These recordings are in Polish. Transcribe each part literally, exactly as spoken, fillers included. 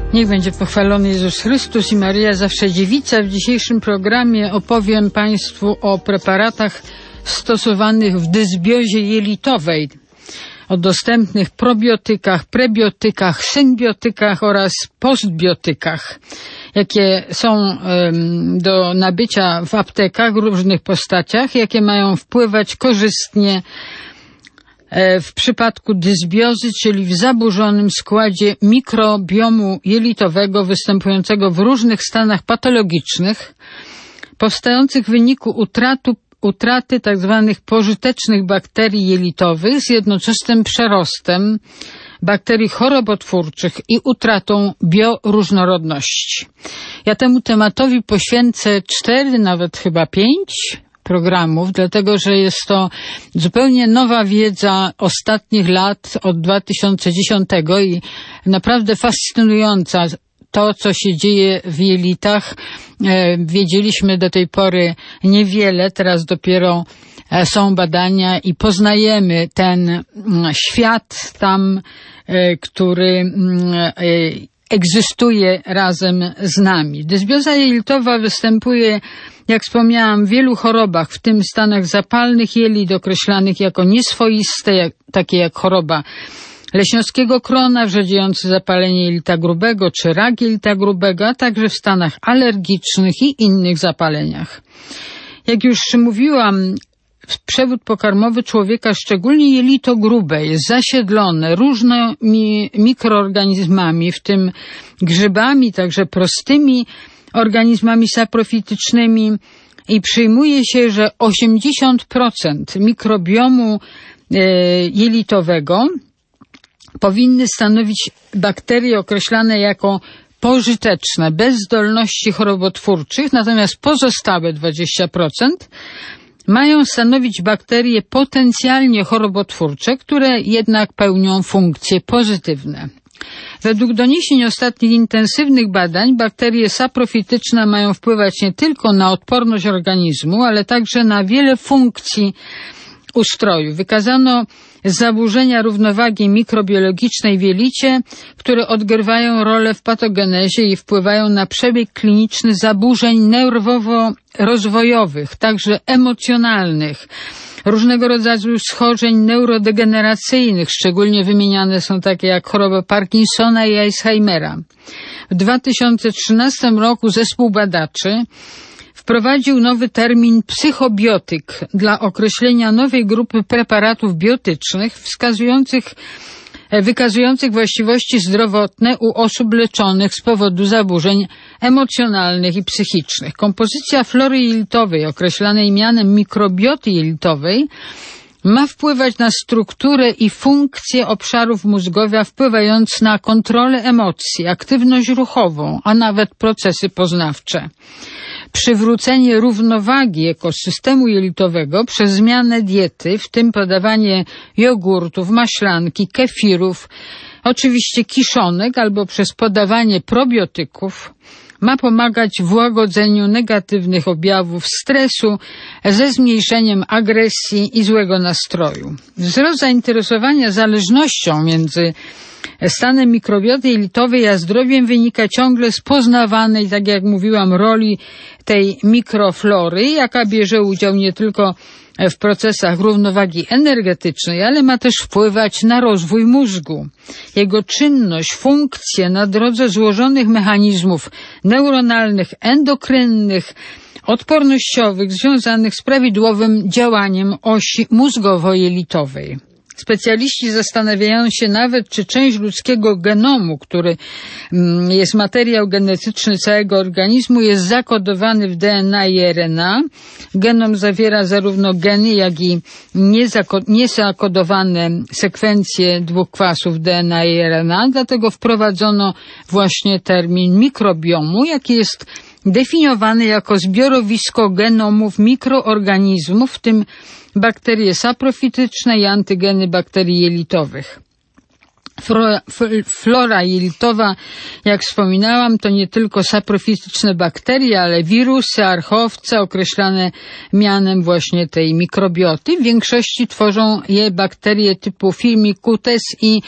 Niech będzie pochwalony Jezus Chrystus i Maryja Zawsze Dziewica. W dzisiejszym programie opowiem Państwu o preparatach stosowanych w dysbiozie jelitowej, o dostępnych probiotykach, prebiotykach, synbiotykach oraz postbiotykach, jakie są um, do nabycia w aptekach w różnych postaciach, jakie mają wpływać korzystnie w przypadku dysbiozy, czyli w zaburzonym składzie mikrobiomu jelitowego występującego w różnych stanach patologicznych, powstających w wyniku utratu, utraty tzw. pożytecznych bakterii jelitowych z jednoczesnym przerostem bakterii chorobotwórczych i utratą bioróżnorodności. Ja temu tematowi poświęcę cztery, nawet chyba pięć programów, dlatego że jest to zupełnie nowa wiedza ostatnich lat, od dwa tysiące dziesiątego i naprawdę fascynująca. To, co się dzieje w jelitach, wiedzieliśmy do tej pory niewiele, teraz dopiero są badania i poznajemy ten świat tam, który egzystuje razem z nami. Dysbioza jelitowa występuje, jak wspomniałam, w wielu chorobach, w tym stanach zapalnych jelit określanych jako nieswoiste, jak, takie jak choroba leśniowskiego krona, wrzodziejące zapalenie jelita grubego czy rak jelita grubego, a także w stanach alergicznych i innych zapaleniach. Jak już mówiłam, przewód pokarmowy człowieka, szczególnie jelito grube, jest zasiedlone różnymi mikroorganizmami, w tym grzybami, także prostymi organizmami saprofitycznymi, i przyjmuje się, że osiemdziesiąt procent mikrobiomu e, jelitowego powinny stanowić bakterie określane jako pożyteczne, bez zdolności chorobotwórczych, natomiast pozostałe dwadzieścia procent mają stanowić bakterie potencjalnie chorobotwórcze, które jednak pełnią funkcje pozytywne. Według doniesień ostatnich intensywnych badań bakterie saprofityczne mają wpływać nie tylko na odporność organizmu, ale także na wiele funkcji ustroju. Wykazano zaburzenia równowagi mikrobiologicznej w jelicie, które odgrywają rolę w patogenezie i wpływają na przebieg kliniczny zaburzeń nerwowo-rozwojowych, także emocjonalnych, różnego rodzaju schorzeń neurodegeneracyjnych, szczególnie wymieniane są takie jak choroba Parkinsona i Alzheimera. W dwa tysiące trzynastym roku zespół badaczy wprowadził nowy termin psychobiotyk dla określenia nowej grupy preparatów biotycznych wskazujących, wykazujących właściwości zdrowotne u osób leczonych z powodu zaburzeń emocjonalnych i psychicznych. Kompozycja flory jelitowej, określanej mianem mikrobioty jelitowej, ma wpływać na strukturę i funkcję obszarów mózgowia, wpływając na kontrolę emocji, aktywność ruchową, a nawet procesy poznawcze. Przywrócenie równowagi ekosystemu jelitowego przez zmianę diety, w tym podawanie jogurtów, maślanki, kefirów, oczywiście kiszonek, albo przez podawanie probiotyków, ma pomagać w łagodzeniu negatywnych objawów stresu ze zmniejszeniem agresji i złego nastroju. Wzrost zainteresowania zależnością między stanem mikrobioty jelitowej a zdrowiem wynika ciągle z poznawanej, tak jak mówiłam, roli tej mikroflory, jaka bierze udział nie tylko w procesach równowagi energetycznej, ale ma też wpływać na rozwój mózgu. Jego czynność, funkcje na drodze złożonych mechanizmów neuronalnych, endokrynnych, odpornościowych, związanych z prawidłowym działaniem osi mózgowo-jelitowej. Specjaliści zastanawiają się nawet, czy część ludzkiego genomu, który jest materiał genetyczny całego organizmu, jest zakodowany w D N A i R N A. Genom zawiera zarówno geny, jak i niezakodowane sekwencje dwóch kwasów D N A i R N A, dlatego wprowadzono właśnie termin mikrobiomu, jaki jest definiowany jako zbiorowisko genomów mikroorganizmów, w tym bakterie saprofityczne i antygeny bakterii jelitowych. Flora jelitowa, jak wspominałam, to nie tylko saprofityczne bakterie, ale wirusy, archowce, określane mianem właśnie tej mikrobioty. W większości tworzą je bakterie typu Firmicutes i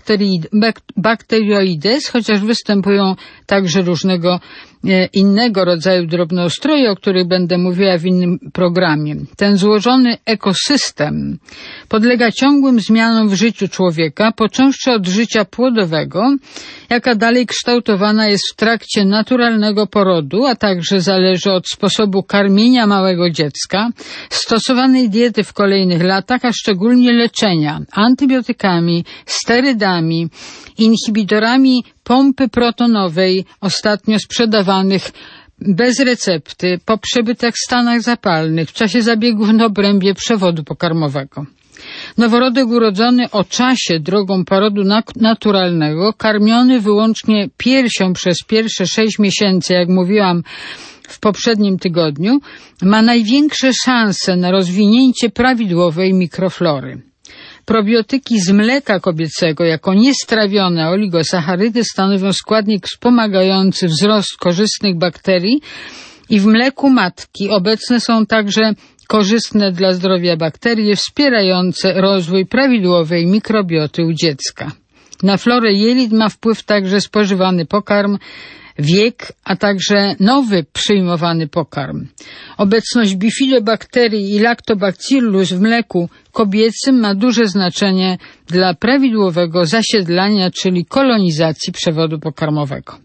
Bacteroides, chociaż występują także różnego innego rodzaju drobnoustroje, o których będę mówiła w innym programie. Ten złożony ekosystem podlega ciągłym zmianom w życiu człowieka, począwszy od życia płodowego, jaka dalej kształtowana jest w trakcie naturalnego porodu, a także zależy od sposobu karmienia małego dziecka, stosowanej diety w kolejnych latach, a szczególnie leczenia antybiotykami, sterydami, inhibitorami pompy protonowej, ostatnio sprzedawanych bez recepty, po przebytych stanach zapalnych, w czasie zabiegów na obrębie przewodu pokarmowego. Noworodek urodzony o czasie drogą porodu naturalnego, karmiony wyłącznie piersią przez pierwsze sześć miesięcy, jak mówiłam w poprzednim tygodniu, ma największe szanse na rozwinięcie prawidłowej mikroflory. Probiotyki z mleka kobiecego jako niestrawione oligosacharydy stanowią składnik wspomagający wzrost korzystnych bakterii i w mleku matki obecne są także korzystne dla zdrowia bakterie wspierające rozwój prawidłowej mikrobioty u dziecka. Na florę jelit ma wpływ także spożywany pokarm, wiek, a także nowy przyjmowany pokarm. Obecność bifidobakterii i lactobacillus w mleku kobiecym ma duże znaczenie dla prawidłowego zasiedlania, czyli kolonizacji przewodu pokarmowego.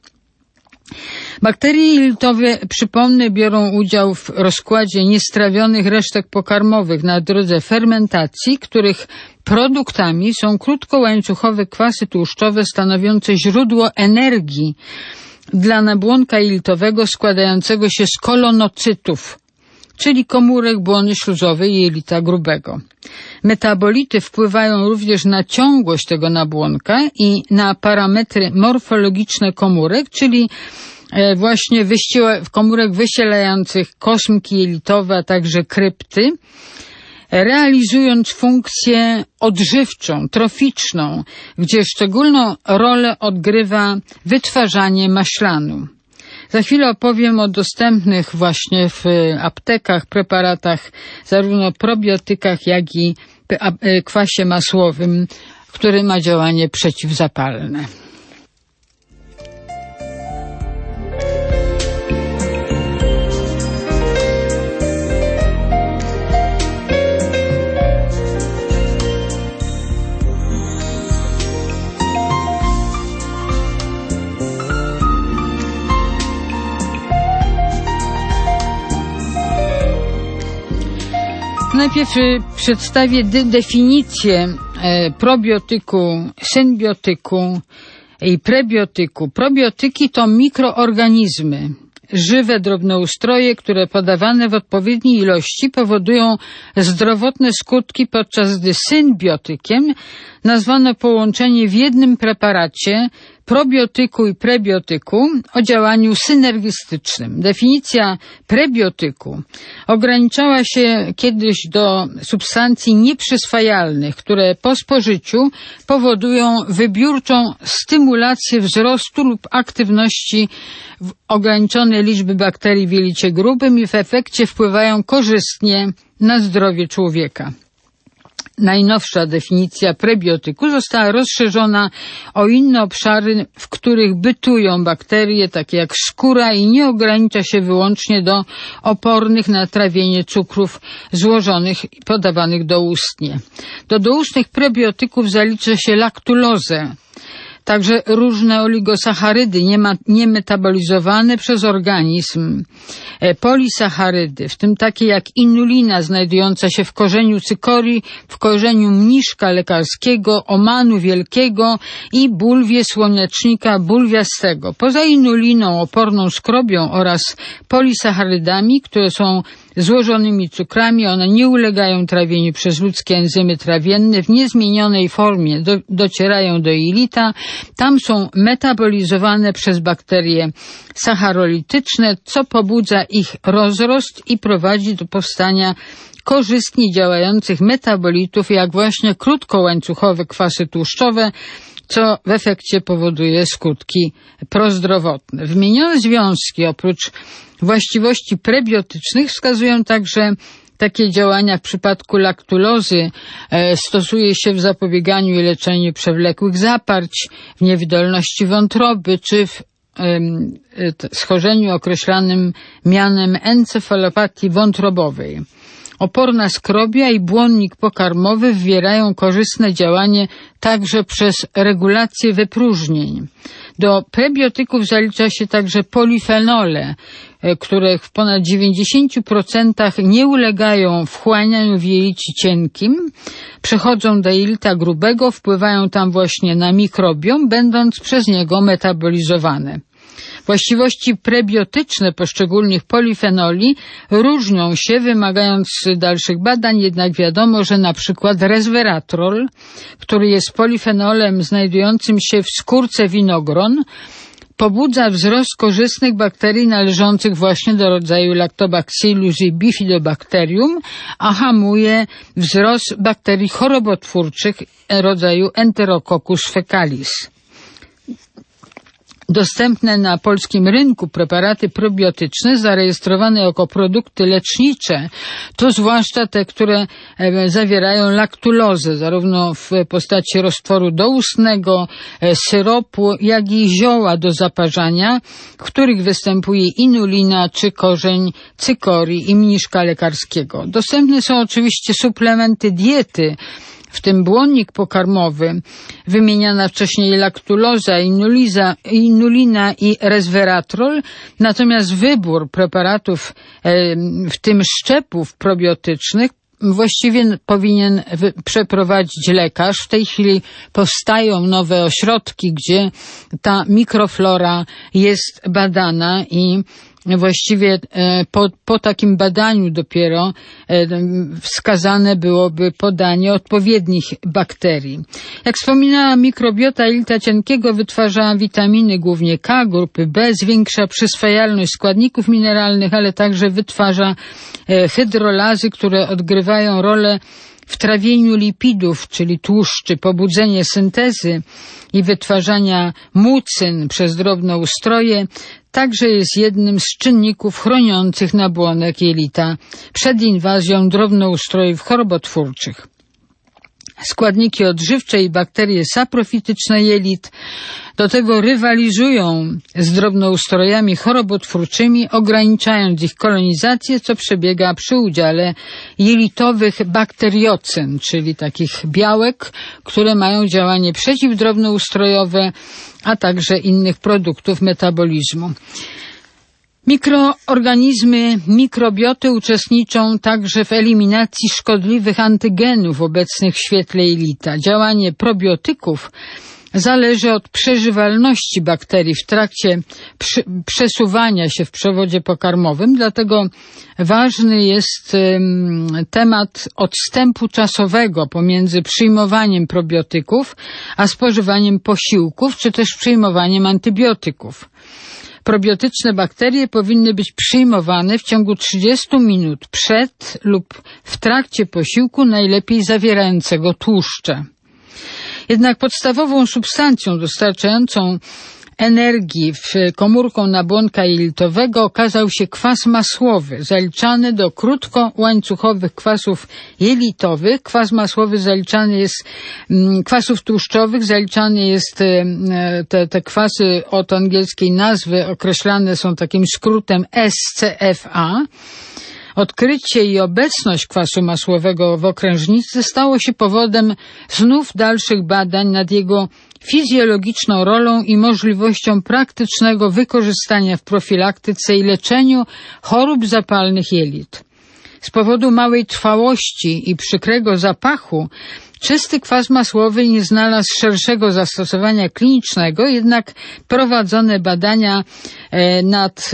Bakterie jelitowe, przypomnę, biorą udział w rozkładzie niestrawionych resztek pokarmowych na drodze fermentacji, których produktami są krótkołańcuchowe kwasy tłuszczowe stanowiące źródło energii dla nabłonka jelitowego składającego się z kolonocytów, czyli komórek błony śluzowej jelita grubego. Metabolity wpływają również na ciągłość tego nabłonka i na parametry morfologiczne komórek, czyli właśnie wyściela, komórek wysielających kosmki jelitowe, a także krypty, realizując funkcję odżywczą, troficzną, gdzie szczególną rolę odgrywa wytwarzanie maślanu. Za chwilę opowiem o dostępnych właśnie w aptekach preparatach, zarówno probiotykach, jak i kwasie masłowym, który ma działanie przeciwzapalne. Najpierw przedstawię de- definicję e, probiotyku, symbiotyku i prebiotyku. Probiotyki to mikroorganizmy, żywe drobnoustroje, które podawane w odpowiedniej ilości powodują zdrowotne skutki, podczas gdy symbiotykiem nazwano połączenie w jednym preparacie probiotyku i prebiotyku o działaniu synergistycznym. Definicja prebiotyku ograniczała się kiedyś do substancji nieprzyswajalnych, które po spożyciu powodują wybiórczą stymulację wzrostu lub aktywności ograniczonej liczby bakterii w jelicie grubym i w efekcie wpływają korzystnie na zdrowie człowieka. Najnowsza definicja prebiotyku została rozszerzona o inne obszary, w których bytują bakterie, takie jak skóra, i nie ogranicza się wyłącznie do opornych na trawienie cukrów złożonych i podawanych doustnie. Do doustnych prebiotyków zalicza się laktulozę, także różne oligosacharydy niemetabolizowane przez organizm, polisacharydy, w tym takie jak inulina znajdująca się w korzeniu cykorii, w korzeniu mniszka lekarskiego, omanu wielkiego i bulwie słonecznika bulwiastego. Poza inuliną, oporną skrobią oraz polisacharydami, które są złożonymi cukrami, one nie ulegają trawieniu przez ludzkie enzymy trawienne, w niezmienionej formie do, docierają do jelita. Tam są metabolizowane przez bakterie sacharolityczne, co pobudza ich rozrost i prowadzi do powstania korzystnie działających metabolitów, jak właśnie krótkołańcuchowe kwasy tłuszczowe, co w efekcie powoduje skutki prozdrowotne. Wymienione związki oprócz właściwości prebiotycznych wskazują także takie działania w przypadku laktulozy. E, stosuje się w zapobieganiu i leczeniu przewlekłych zaparć, w niewydolności wątroby czy w e, schorzeniu określanym mianem encefalopatii wątrobowej. Oporna skrobia i błonnik pokarmowy wywierają korzystne działanie także przez regulację wypróżnień. Do prebiotyków zalicza się także polifenole, które w ponad dziewięćdziesięciu procentach nie ulegają wchłanianiu w jelicie cienkim, przechodzą do jelita grubego, wpływają tam właśnie na mikrobiom, będąc przez niego metabolizowane. Właściwości prebiotyczne poszczególnych polifenoli różnią się, wymagając dalszych badań, jednak wiadomo, że na przykład resveratrol, który jest polifenolem znajdującym się w skórce winogron, pobudza wzrost korzystnych bakterii należących właśnie do rodzaju Lactobacillus i Bifidobacterium, a hamuje wzrost bakterii chorobotwórczych rodzaju Enterococcus fecalis. Dostępne na polskim rynku preparaty probiotyczne zarejestrowane jako produkty lecznicze to zwłaszcza te, które zawierają laktulozę, zarówno w postaci roztworu doustnego, syropu, jak i zioła do zaparzania, w których występuje inulina czy korzeń cykorii i mniszka lekarskiego. Dostępne są oczywiście suplementy diety, w tym błonnik pokarmowy, wymieniana wcześniej laktuloza, inuliza, inulina i resveratrol, natomiast wybór preparatów, w tym szczepów probiotycznych, właściwie powinien przeprowadzić lekarz. W tej chwili powstają nowe ośrodki, gdzie ta mikroflora jest badana i właściwie po, po takim badaniu dopiero wskazane byłoby podanie odpowiednich bakterii. Jak wspominałam, mikrobiota jelita cienkiego wytwarza witaminy, głównie K, grupy B, zwiększa przyswajalność składników mineralnych, ale także wytwarza hydrolazy, które odgrywają rolę w trawieniu lipidów, czyli tłuszczy, pobudzenie syntezy i wytwarzania mucyn przez drobnoustroje, także jest jednym z czynników chroniących nabłonek jelita przed inwazją drobnoustrojów chorobotwórczych. Składniki odżywcze i bakterie saprofityczne jelit do tego rywalizują z drobnoustrojami chorobotwórczymi, ograniczając ich kolonizację, co przebiega przy udziale jelitowych bakteriocyn, czyli takich białek, które mają działanie przeciwdrobnoustrojowe, a także innych produktów metabolizmu. Mikroorganizmy mikrobioty uczestniczą także w eliminacji szkodliwych antygenów obecnych w świetle jelita. Działanie probiotyków zależy od przeżywalności bakterii w trakcie przy, przesuwania się w przewodzie pokarmowym, dlatego ważny jest um, temat odstępu czasowego pomiędzy przyjmowaniem probiotyków a spożywaniem posiłków, czy też przyjmowaniem antybiotyków. Probiotyczne bakterie powinny być przyjmowane w ciągu trzydziestu minut przed lub w trakcie posiłku, najlepiej zawierającego tłuszcze. Jednak podstawową substancją dostarczającą energii w komórką nabłonka jelitowego okazał się kwas masłowy, zaliczany do krótkołańcuchowych kwasów jelitowych. Kwas masłowy zaliczany jest, kwasów tłuszczowych zaliczany jest, te, te kwasy od angielskiej nazwy określane są takim skrótem S C F A. Odkrycie i obecność kwasu masłowego w okrężnicy stało się powodem znów dalszych badań nad jego fizjologiczną rolą i możliwością praktycznego wykorzystania w profilaktyce i leczeniu chorób zapalnych jelit. Z powodu małej trwałości i przykrego zapachu czysty kwas masłowy nie znalazł szerszego zastosowania klinicznego, jednak prowadzone badania nad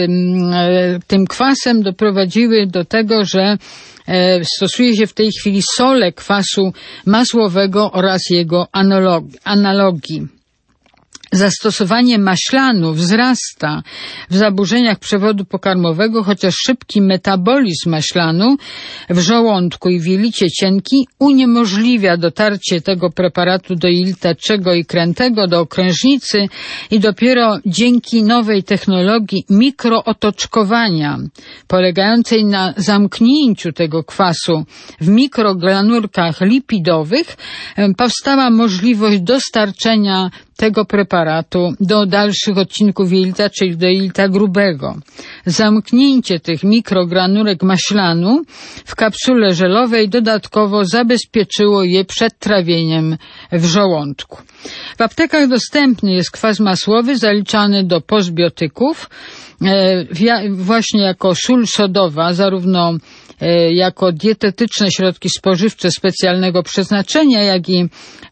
tym kwasem doprowadziły do tego, że stosuje się w tej chwili sole kwasu masłowego oraz jego analogii. Zastosowanie maślanu wzrasta w zaburzeniach przewodu pokarmowego, chociaż szybki metabolizm maślanu w żołądku i w jelicie cienkim uniemożliwia dotarcie tego preparatu do jelita czego i krętego, do okrężnicy i dopiero dzięki nowej technologii mikrootoczkowania polegającej na zamknięciu tego kwasu w mikrogranulkach lipidowych powstała możliwość dostarczenia tego preparatu do dalszych odcinków jelita, czyli do jelita grubego. Zamknięcie tych mikrogranulek maślanu w kapsule żelowej dodatkowo zabezpieczyło je przed trawieniem w żołądku. W aptekach dostępny jest kwas masłowy zaliczany do postbiotyków, e, właśnie jako sól sodowa, zarówno jako dietetyczne środki spożywcze specjalnego przeznaczenia, jak i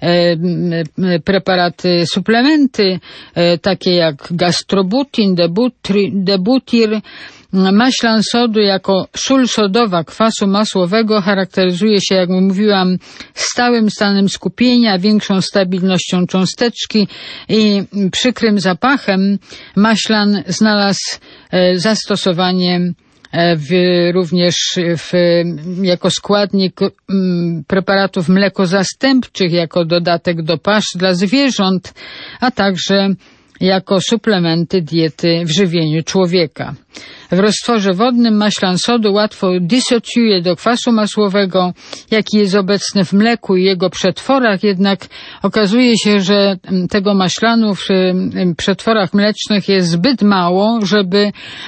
preparaty, suplementy, takie jak gastrobutin, debutir. Maślan sodu jako sól sodowa kwasu masłowego charakteryzuje się, jak mówiłam, stałym stanem skupienia, większą stabilnością cząsteczki i przykrym zapachem. Maślan znalazł zastosowanie W, również w, jako składnik m, preparatów mlekozastępczych, jako dodatek do pasz dla zwierząt, a także jako suplementy diety w żywieniu człowieka. W roztworze wodnym maślan sodu łatwo dysocjuje do kwasu masłowego, jaki jest obecny w mleku i jego przetworach, jednak okazuje się, że tego maślanu w przetworach mlecznych jest zbyt mało, żeby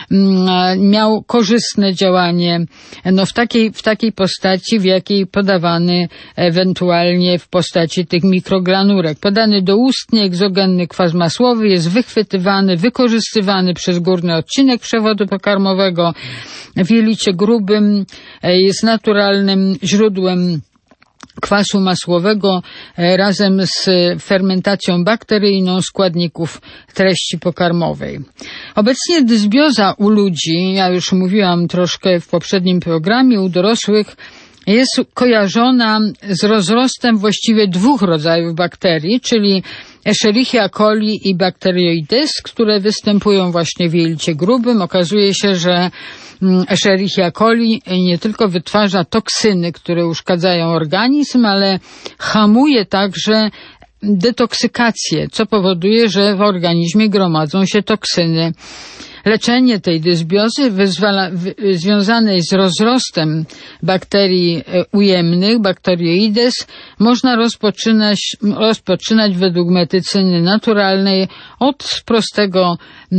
miał korzystne działanie no, w takiej, w takiej postaci, w jakiej podawany ewentualnie w postaci tych mikrogranulek. Podany doustnie egzogenny kwas masłowy jest wychwytywany, wykorzystywany przez górny odcinek przewodu pokarmowego. W jelicie grubym jest naturalnym źródłem kwasu masłowego razem z fermentacją bakteryjną składników treści pokarmowej. Obecnie dysbioza u ludzi, ja już mówiłam troszkę w poprzednim programie, u dorosłych jest kojarzona z rozrostem właściwie dwóch rodzajów bakterii, czyli Escherichia coli i Bacteroides, które występują właśnie w jelicie grubym. Okazuje się, że Escherichia coli nie tylko wytwarza toksyny, które uszkadzają organizm, ale hamuje także detoksykację, co powoduje, że w organizmie gromadzą się toksyny. Leczenie tej dysbiozy wyzwala, w, związane jest z rozrostem bakterii ujemnych, Bacteroides, można rozpoczynać, rozpoczynać według medycyny naturalnej od prostego e,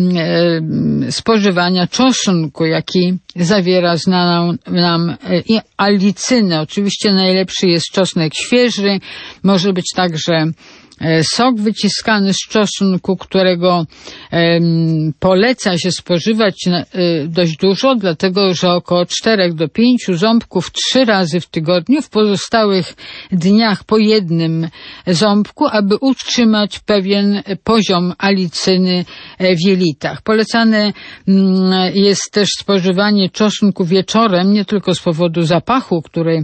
spożywania czosnku, jaki zawiera znaną nam e, alicynę. Oczywiście najlepszy jest czosnek świeży, może być także sok wyciskany z czosnku, którego um, poleca się spożywać na, y, dość dużo, dlatego że około czterech do pięciu ząbków trzy razy w tygodniu, w pozostałych dniach po jednym ząbku, aby utrzymać pewien poziom alicyny w jelitach. Polecane um, jest też spożywanie czosnku wieczorem, nie tylko z powodu zapachu, który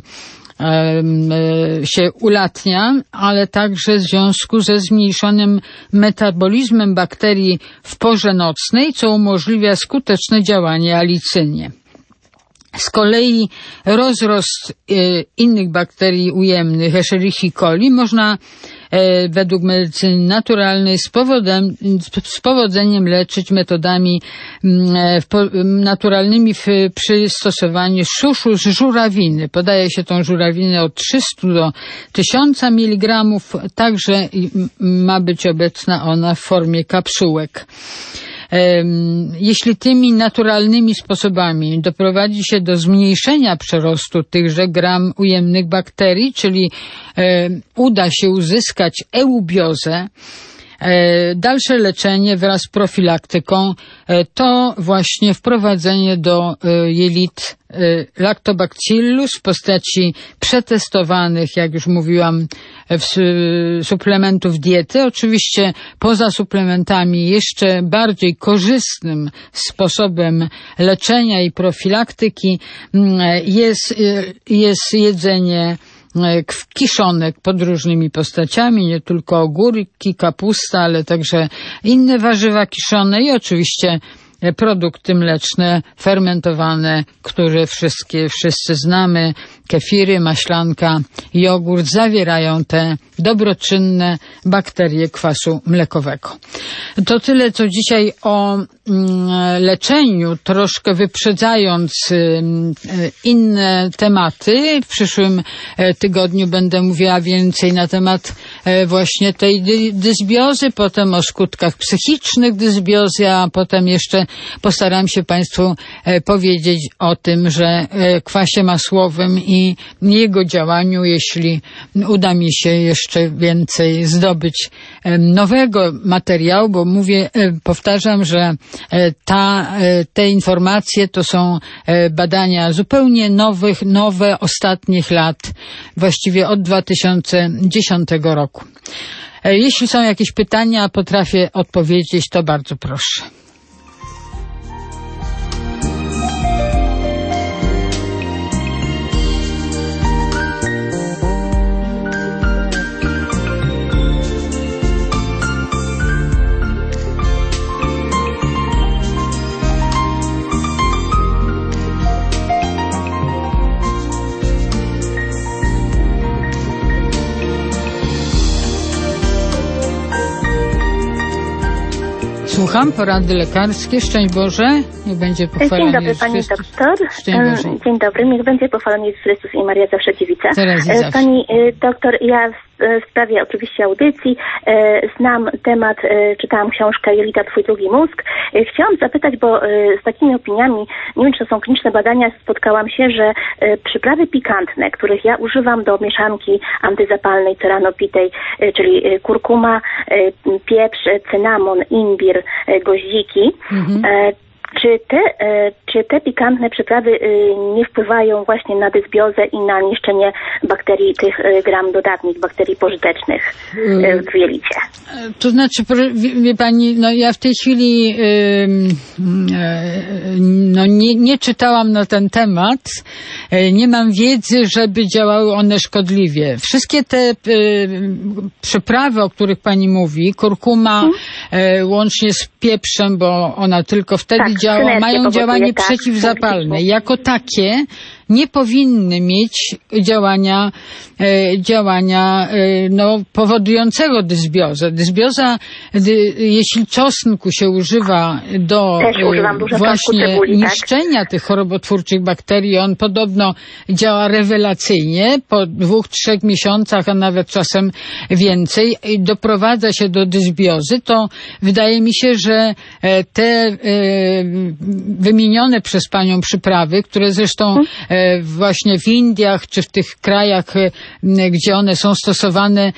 się ulatnia, ale także w związku ze zmniejszonym metabolizmem bakterii w porze nocnej, co umożliwia skuteczne działanie alicynie. Z kolei rozrost innych bakterii ujemnych, Escherichii coli, można według medycyny naturalnej z, powodem, z powodzeniem leczyć metodami naturalnymi w, przy stosowaniu suszu z żurawiny. Podaje się tą żurawinę od trzystu do tysiąca miligramów, także ma być obecna ona w formie kapsułek. Jeśli tymi naturalnymi sposobami doprowadzi się do zmniejszenia przerostu tychże gram ujemnych bakterii, czyli e, uda się uzyskać eubiozę, e, dalsze leczenie wraz z profilaktyką e, to właśnie wprowadzenie do e, jelit e, Lactobacillus w postaci przetestowanych, jak już mówiłam, w suplementów diety. Oczywiście poza suplementami jeszcze bardziej korzystnym sposobem leczenia i profilaktyki jest, jest jedzenie kiszonek pod różnymi postaciami, nie tylko ogórki, kapusta, ale także inne warzywa kiszone i oczywiście produkty mleczne, fermentowane, które wszystkie, wszyscy znamy, kefiry, maślanka, jogurt, zawierają te dobroczynne bakterie kwasu mlekowego. To tyle, co dzisiaj o mm, leczeniu, troszkę wyprzedzając y, inne tematy. W przyszłym tygodniu będę mówiła więcej na temat y, właśnie tej dy, dysbiozy, potem o skutkach psychicznych dysbiozy, a potem jeszcze postaram się Państwu y, powiedzieć o tym, że y, kwasie masłowym i jego działaniu, jeśli uda mi się jeszcze więcej zdobyć nowego materiału, bo mówię, powtarzam, że ta, te informacje to są badania zupełnie nowych, nowe ostatnich lat, właściwie od dwa tysiące dziesiątego roku. Jeśli są jakieś pytania, potrafię odpowiedzieć, to bardzo proszę. Słucham, porady lekarskie. Szczęść Boże, niech będzie pochwalony Dzień dobry, Jezus Pani Chrystus. doktor. Szczęść Boże. Dzień dobry, niech będzie pochwalony Jezus Chrystus i Maria zawsze dziewica. Teraz i zawsze. Pani doktor, ja w sprawie oczywiście audycji znam temat, czytałam książkę Jelita, twój drugi mózg. Chciałam zapytać, bo z takimi opiniami, nie wiem, czy to są kliniczne badania, spotkałam się, że przyprawy pikantne, których ja używam do mieszanki antyzapalnej, co rano pitej, czyli kurkuma, pieprz, cynamon, imbir, goździki, mhm. Czy te, czy te pikantne przyprawy nie wpływają właśnie na dysbiozę i na niszczenie bakterii, tych gram dodatnich, bakterii pożytecznych w jelicie? To znaczy, wie Pani, no ja w tej chwili no nie, nie czytałam na ten temat, nie mam wiedzy, żeby działały one szkodliwie. Wszystkie te przyprawy, o których Pani mówi, kurkuma hmm. łącznie z pieprzem, bo ona tylko wtedy tak. działa, mają działanie tak, przeciwzapalne. Jako takie nie powinny mieć działania, e, działania e, no, powodującego dysbiozę. Dysbioza, dy, jeśli czosnku się używa do e, właśnie cebuli, niszczenia tak? tych chorobotwórczych bakterii, on podobno działa rewelacyjnie. Po dwóch, trzech miesiącach, a nawet czasem więcej, i doprowadza się do dysbiozy, to wydaje mi się, że te e, wymienione przez Panią przyprawy, które zresztą e, właśnie w Indiach, czy w tych krajach, gdzie one są stosowane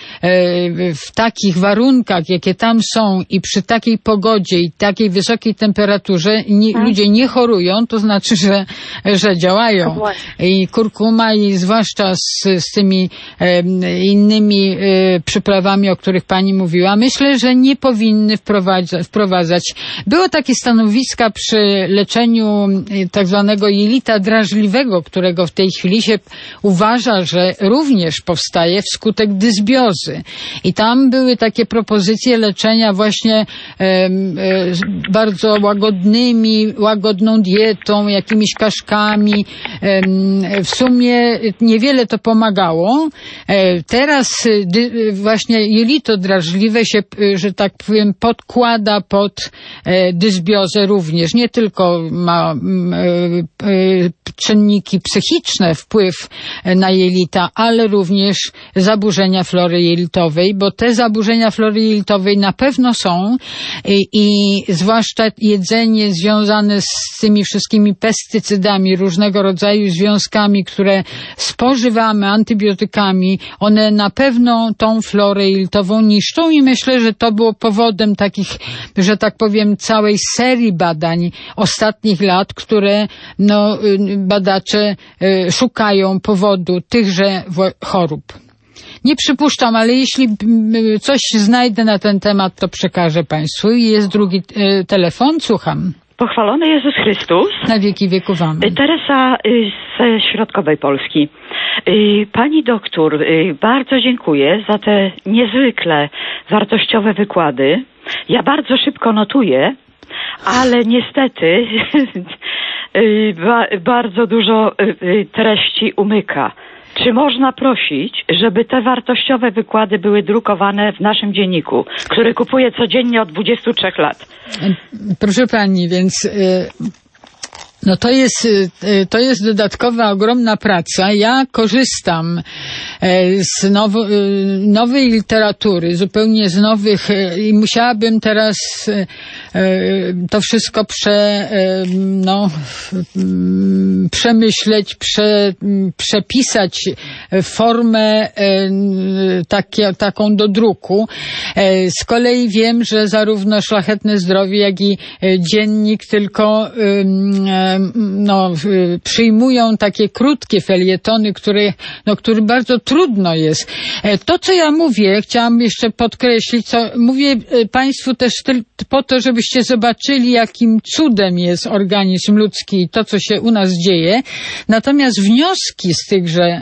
w takich warunkach, jakie tam są i przy takiej pogodzie i takiej wysokiej temperaturze nie, hmm. ludzie nie chorują, to znaczy, że, że działają. I kurkuma i zwłaszcza z, z tymi e, innymi e, przyprawami, o których Pani mówiła, myślę, że nie powinny wprowadzać, wprowadzać. Było takie stanowiska przy leczeniu tak zwanego jelita drażliwego, którego w tej chwili się uważa, że również powstaje wskutek dysbiozy. I tam były takie propozycje leczenia właśnie e, e, bardzo łagodnymi, łagodną dietą, jakimiś kaszkami. E, w sumie niewiele to pomagało. E, teraz dy, właśnie jelito drażliwe się, że tak powiem, podkłada pod e, dysbiozę również. Nie tylko ma e, e, czynniki psychiczne wpływ na jelita, ale również zaburzenia flory jelitowej, bo te zaburzenia flory jelitowej na pewno są i, i zwłaszcza jedzenie związane z tymi wszystkimi pestycydami, różnego rodzaju związkami, które spożywamy, antybiotykami, one na pewno tą florę jelitową niszczą i myślę, że to było powodem takich, że tak powiem, całej serii badań ostatnich lat, które no, badacze szukają powodu tychże chorób. Nie przypuszczam, ale jeśli coś znajdę na ten temat, to przekażę Państwu. Jest drugi telefon, słucham. Pochwalony Jezus Chrystus. Na wieki wieków amen. Teresa ze Środkowej Polski. Pani doktor, bardzo dziękuję za te niezwykle wartościowe wykłady. Ja bardzo szybko notuję, ale niestety bardzo dużo treści umyka. Czy można prosić, żeby te wartościowe wykłady były drukowane w naszym dzienniku, który kupuję codziennie od dwudziestu trzech lat? Proszę pani, więc no to jest, to jest dodatkowa, ogromna praca. Ja korzystam z now, nowej literatury, zupełnie z nowych i musiałabym teraz to wszystko prze, no, przemyśleć, prze, przepisać w formę takie, taką do druku. Z kolei wiem, że zarówno Szlachetne Zdrowie, jak i dziennik tylko no, przyjmują takie krótkie felietony, które, no, które bardzo trudno jest. To, co ja mówię, chciałam jeszcze podkreślić, co mówię Państwu też po to, żebyście zobaczyli, jakim cudem jest organizm ludzki i to, co się u nas dzieje. Natomiast wnioski z tychże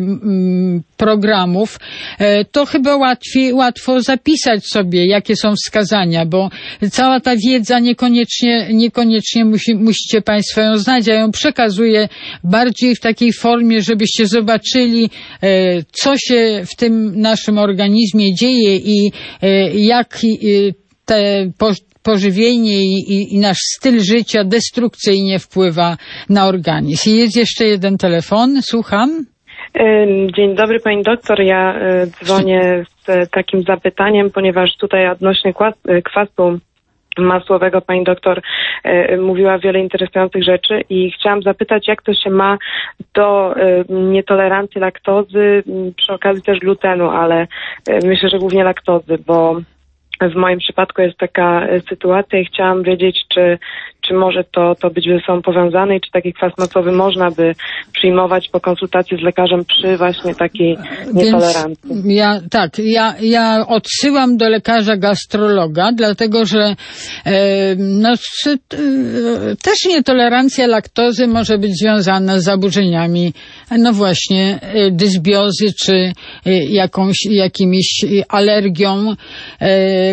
programów, to chyba łatwiej, łatwo zapisać sobie, jakie są wskazania, bo cała ta wiedza niekoniecznie, niekoniecznie musi, musicie Państwo ją znać. Ja ją przekazuję bardziej w takiej formie, żebyście zobaczyli, co się w tym naszym organizmie dzieje i jak te pożywienie i, i nasz styl życia destrukcyjnie wpływa na organizm. I jest jeszcze jeden telefon. Słucham. Dzień dobry pani doktor, ja dzwonię z takim zapytaniem, ponieważ tutaj odnośnie kwasu masłowego pani doktor mówiła wiele interesujących rzeczy i chciałam zapytać, jak to się ma do nietolerancji laktozy, przy okazji też glutenu, ale myślę, że głównie laktozy, bo w moim przypadku jest taka sytuacja i chciałam wiedzieć, czy, czy może to, to być ze sobą powiązane i czy taki kwas masłowy można by przyjmować po konsultacji z lekarzem przy właśnie takiej nietolerancji. Więc ja, tak, ja, ja odsyłam do lekarza gastrologa, dlatego że e, no, e, też nietolerancja laktozy może być związana z zaburzeniami, no właśnie, e, dysbiozy czy e, jakąś, jakimiś alergią. E,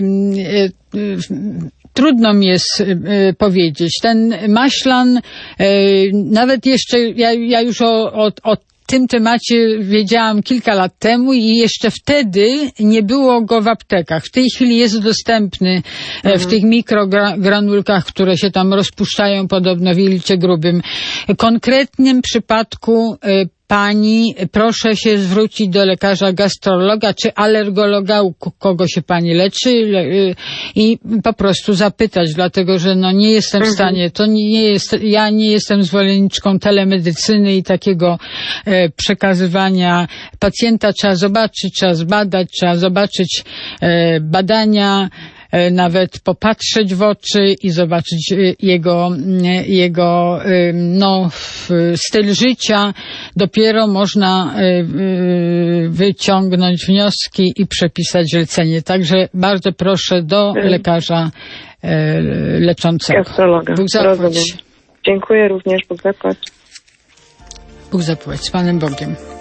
Trudno mi jest y, powiedzieć. Ten maślan, y, nawet jeszcze, ja, ja już o, o, o tym temacie wiedziałam kilka lat temu i jeszcze wtedy nie było go w aptekach. W tej chwili jest dostępny mhm. w tych mikrogranulkach, które się tam rozpuszczają podobno w jelcie grubym. W konkretnym przypadku y, pani, proszę się zwrócić do lekarza gastrologa czy alergologa, u kogo się pani leczy i po prostu zapytać, dlatego że no nie jestem w stanie, to nie jest, ja nie jestem zwolenniczką telemedycyny i takiego e, przekazywania pacjenta. Trzeba zobaczyć, trzeba zbadać, trzeba zobaczyć e, badania, nawet popatrzeć w oczy i zobaczyć jego, jego no, styl życia. Dopiero można wyciągnąć wnioski i przepisać zlecenie. Także bardzo proszę do lekarza leczącego. Gastrologa. Bóg zapłać. Dziękuję również. Bóg zapłać. Bóg zapłać. Z Panem Bogiem.